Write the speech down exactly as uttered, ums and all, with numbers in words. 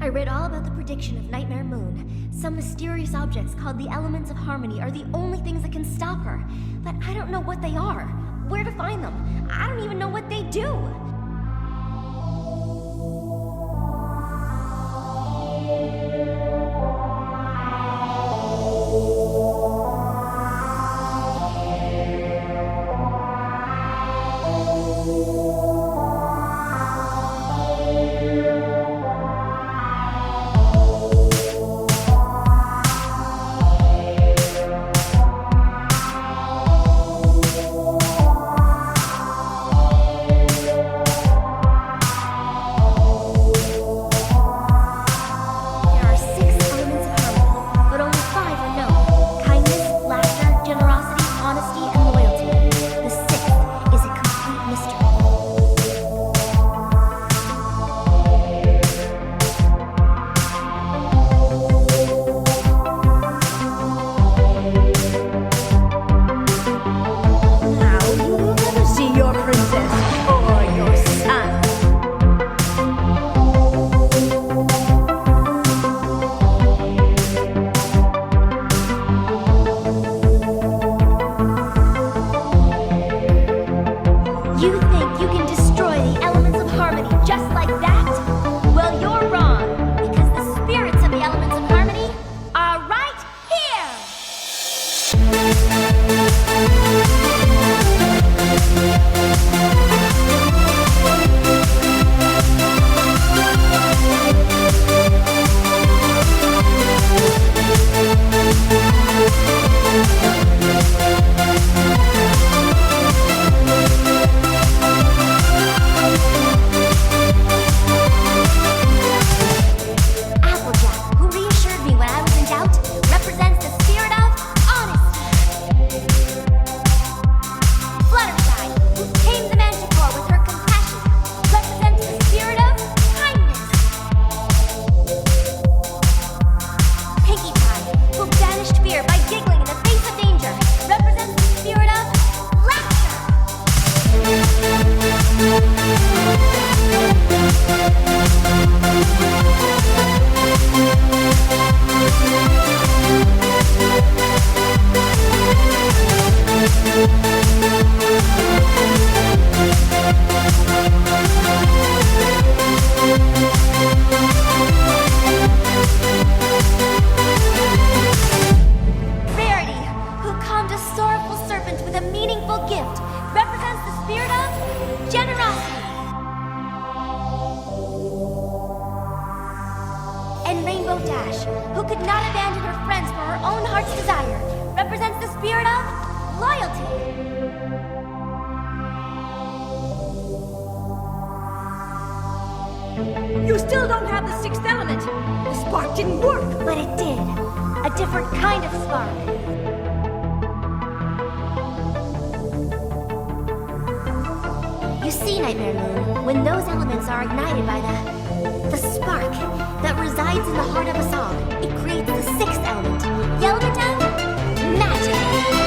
I read all about the prediction of Nightmare Moon. Some mysterious objects called the Elements of Harmony are the only things that can stop her. But I don't know what they are, where to find them. I don't even know what they do. You still don't have the sixth element. The spark didn't work. But it did. A different kind of spark. You see, Nightmare Moon, when those elements are ignited by the... the spark that resides in the heart of us all, it creates the sixth element. The element of magic.